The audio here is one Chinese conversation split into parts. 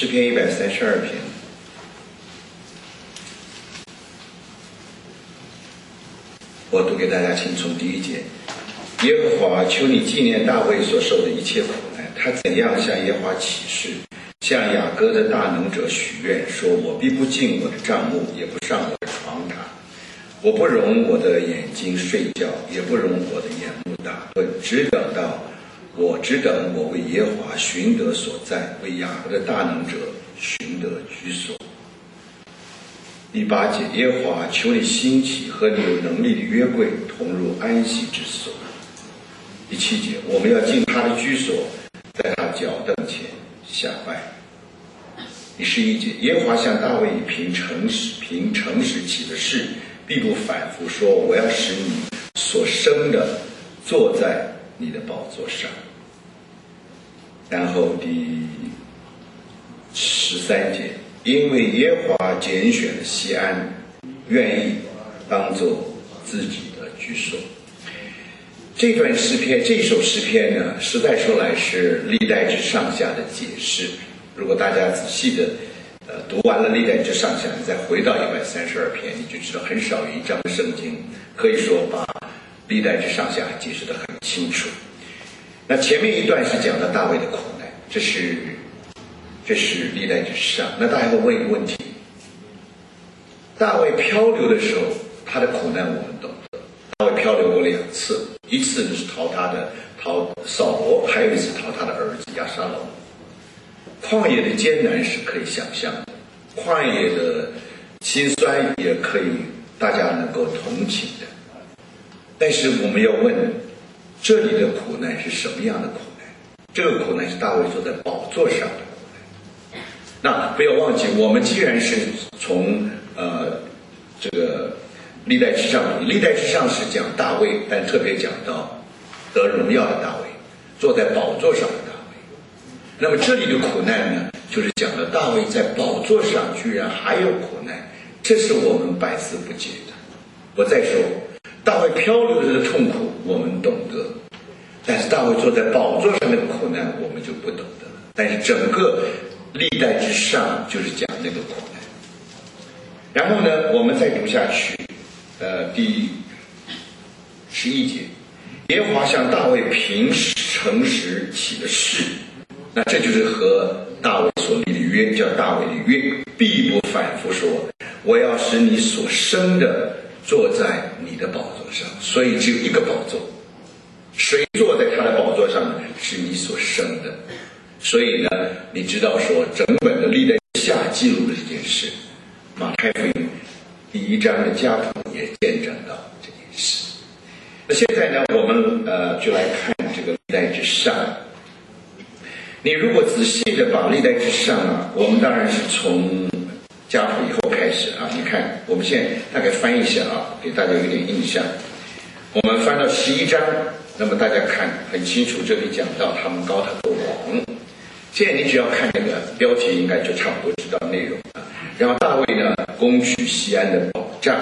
诗篇132篇。我读给大家听，从第1节：耶和华，求你纪念大卫所受的一切苦难，他怎样向耶和华起誓，向雅各的大能者许愿，说：我必不进我的帐幕，也不上我的床榻，我不容我的眼睛睡觉，也不容我的眼目打盹，只等我为耶和华寻得所在，为雅各的大能者寻得居所。第8节：耶和华，求你兴起，和你有能力的约柜同入安息之所。第7节：我们要进他的居所，在他脚凳前下拜。第11节：耶和华向大卫凭诚实起的誓，必不反复说：我要使你所生的坐在你的宝座上。然后第13节：因为耶和华拣选了锡安，愿意当作自己的居所。这首诗篇呢，实在说来是历代志上下的解释。如果大家仔细的读完了历代志上下，你再回到132篇，你就知道很少有一章圣经可以说把历代志上下解释得很清楚。那前面一段是讲到大卫的苦难，这是历代志上。那大家会问一个问题：大卫漂流的时候，他的苦难我们懂得。大卫漂流过2次，一次是逃扫罗，还有一次逃他的儿子押沙龙。旷野的艰难是可以想象的，旷野的辛酸也可以大家能够同情的。但是我们要问，这里的苦难是什么样的苦难？这个苦难是大卫坐在宝座上的苦难。那不要忘记，我们既然是从这个历代志上，历代志上是讲大卫，但特别讲到得荣耀的大卫，坐在宝座上的大卫。那么这里的苦难呢，就是讲到大卫在宝座上居然还有苦难，这是我们百思不解的。我再说，大卫漂流的痛苦我们懂得，但是大卫坐在宝座上那个苦难我们就不懂得了。但是整个历代之上就是讲那个苦难。然后呢，我们再读下去，第11节：耶和华向大卫凭诚实起了誓。那这就是和大卫所立的约，叫大卫的约，必不反复说：我要使你所生的坐在你的宝座上。所以只有一个宝座，谁坐在他的宝座上呢？是你所生的。所以呢，你知道说整本的历代下记录的这件事，马太福音第1章的家谱也见证到这件事。那现在呢，我们就来看这个历代之上。你如果仔细的把历代之上啊，我们当然是从家谱以后开始啊。你看，我们现在大概翻一下啊，给大家有点印象。我们翻到11章，那么大家看很清楚，这里讲到他们高他的王。现在你只要看这个标题，应该就差不多知道内容了。然后大卫呢，攻取锡安的保障，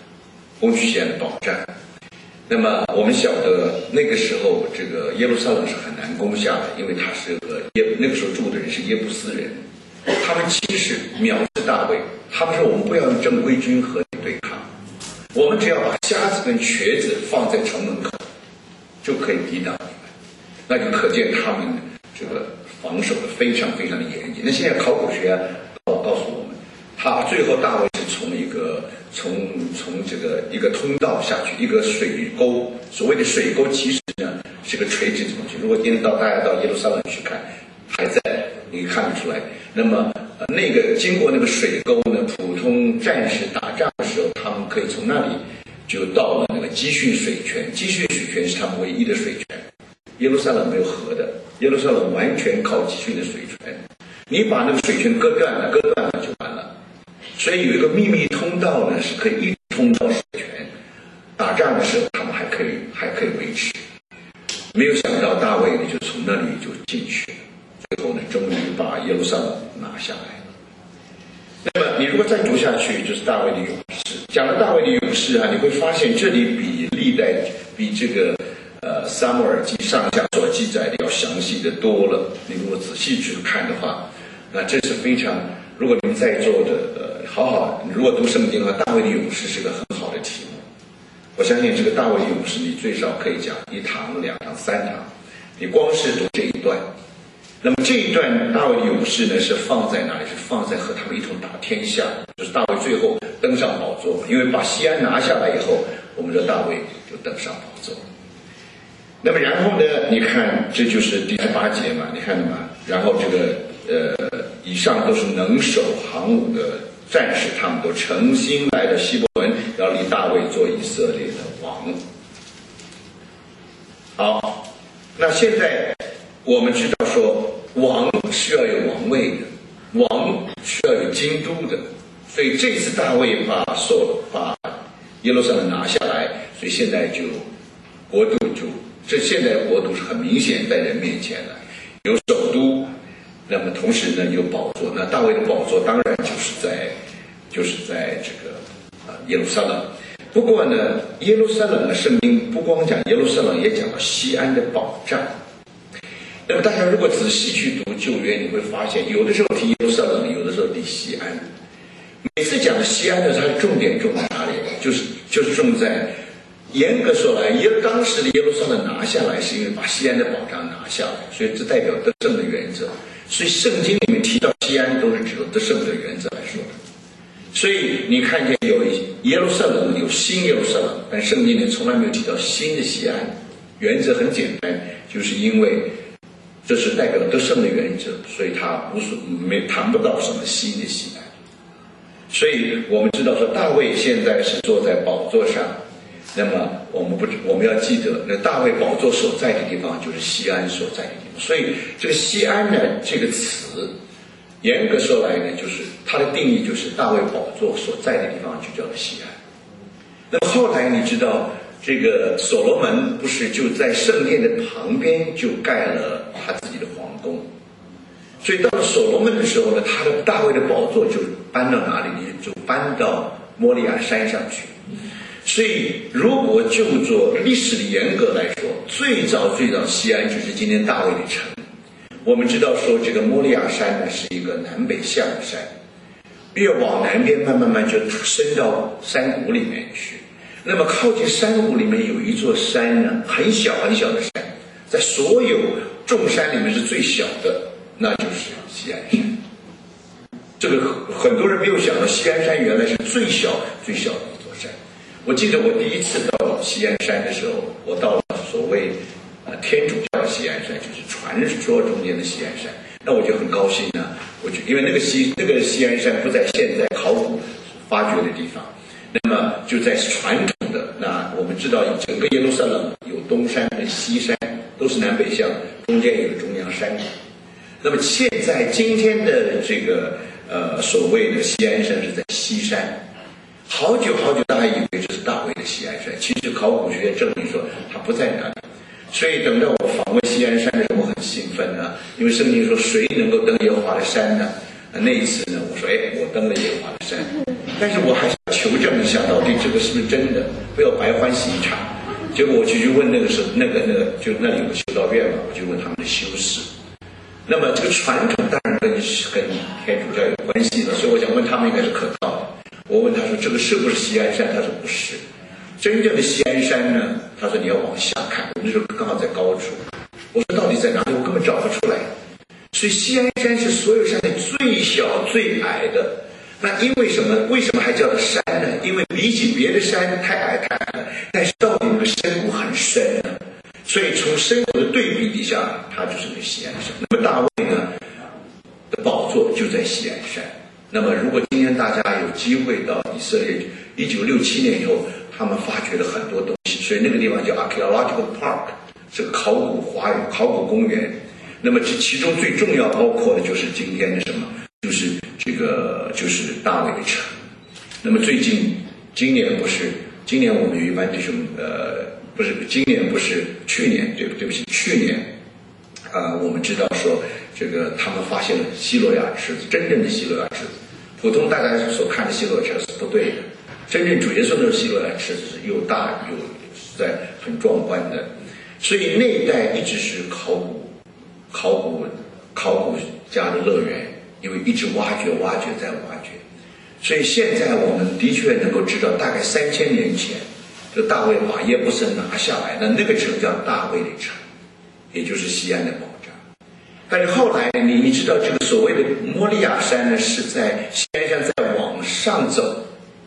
那么我们晓得那个时候这个耶路撒冷是很难攻下的，因为他是那个时候住的人是耶布斯人，他们其实藐视大卫，他们说我们不要用正规军和你对抗，我们只要把瞎子跟瘸子放在城门口就可以抵挡你们。那就可见他们这个防守的非常非常的严谨。那现在考古学告诉我们，他最后大卫是从这个一个通道下去，一个水沟。所谓的水沟其实呢是个垂直的东西，如果大家到耶路撒冷去看，还在，你看得出来。那么那个经过那个水沟呢，普通战士打仗的时候，他们可以从那里就到了那个基训水泉。基训水泉是他们唯一的水泉，耶路撒冷没有河的，耶路撒冷完全靠基训的水泉。你把那个水泉割断了就完了。所以有一个秘密通道呢，是可以一通到水泉。打仗的时候他们还可以维持。没有想到大卫呢就从那里就进去了，最后呢终于把耶路撒冷拿下来了。那么你如果再读下去，就是大卫的勇士。讲到大卫的勇士啊，你会发现这里比这个撒母耳记上下所记载的要详细的多了。你如果仔细去看的话， 那这是非常，如果你们在座的如果读圣经的话，大卫的勇士是个很好的题目。我相信这个大卫的勇士，你最少可以讲1堂、2堂、3堂，你光是读这一段。那么这一段大卫的勇士呢，是放在哪里？是放在和他们一同打天下，就是大卫最后登上宝座，因为把西安拿下来以后，我们的大卫就登上宝座。那么然后呢，你看这就是第18节嘛，你看到吗？然后这个以上都是能手行武的战士，他们都诚心来到希伯伦，要立大卫做以色列的王。好，那现在我们知道说，王需要有王位的，王需要有京都的，所以这次大卫把耶路撒冷拿下来，所以现在就国度现在国度是很明显在人面前了，有首都，那么同时呢有宝座。那大卫的宝座当然就是在这个耶路撒冷。不过呢，耶路撒冷的圣经不光讲耶路撒冷，也讲到西安的保障。那么大家如果仔细去读旧约，你会发现有的时候提耶路撒冷，有的时候提西安。每次讲西安的时候，它的重点重在哪里？就是重在，严格说来，当时的耶路撒冷拿下来，是因为把西安的保障拿下来，所以这代表得胜的原则。所以圣经里面提到西安，都是指得胜的原则来说的。所以你看见有耶路撒冷，有新耶路撒冷，但圣经里从来没有提到新的西安。原则很简单，就是因为这是代表得胜的原则，所以他谈不到什么新的西安。所以我们知道说，大卫现在是坐在宝座上，那么我们要记得，那大卫宝座所在的地方就是西安所在的地方。所以这个西安呢，这个词，严格说来呢，就是它的定义就是大卫宝座所在的地方就叫做西安。那么后来你知道，这个所罗门不是就在圣殿的旁边就盖了他自己的皇宫，所以到了所罗门的时候呢，他的大卫的宝座就搬到哪里？就搬到摩利亚山上去。所以如果就做历史的严格来说，最早西安就是今天大卫的城。我们知道说，这个摩利亚山呢是一个南北向的山，越往南边慢慢就伸到山谷里面去。那么靠近山谷里面有一座山呢，很小很小的山，在所有众山里面是最小的，那就是西安山。这个很多人没有想到，西安山原来是最小最小的一座山。我记得我第一次到西安山的时候，我到了所谓天主教西安山，就是传说中间的西安山，那我就很高兴啊。因为那个西安山不在现在考古发掘的地方，那么就在传统的，那我们知道整个耶路撒冷有东山和西山，都是南北向，中间有个中央山。那么现在今天的这个所谓的西安山是在西山，好久大家以为这是大卫的西安山，其实考古学家证明说它不在那里。所以等到我访问西安山的时候，我很兴奋啊，因为圣经说谁能够登耶和华的山呢？那一次呢，我说我登了耶和华的山，但是我还是要求证一下，到底这个是不是真的，不要白欢喜一场。结果我就去问那个就那里有个修道院嘛，我就问他们的修士。那么这个传统当然跟天主教有关系的，所以我想问他们应该是可靠的。我问他说这个是不是西安山？他说不是。真正的西安山呢，他说你要往下看，我们那时候刚好在高处。我说到底在哪里？我根本找不出来。所以西安山是所有山里最小最矮的。那因为什么？为什么还叫它山呢？因为比起别的山太矮，但是到底那个深谷很深呢，所以从深谷的对比底下，它就是那个西安山。那么大卫呢的宝座就在西安山。那么如果今天大家有机会到以色列，1967年以后，他们发掘了很多东西，所以那个地方叫 Archaeological Park， 是个考古公园。那么这其中最重要包括的就是今天的什么？就是大卫的城。那么今年我们有一班弟兄，去年，对不起，去年我们知道说这个他们发现了希罗亚池子，真正的希罗亚池子。普通大家所看的希罗亚池子是不对的，真正主耶稣的希罗亚池子是又大又实在很壮观的。所以那一带一直是考古家的乐园。 因为一直挖掘再挖掘，所以现在我们的确能够知道，大概3000年前，这大卫把耶布斯拿下来，那个城叫大卫的城，也就是西安的保障。但是后来你知道这个所谓的摩利亚山呢，是在西安山再往上走，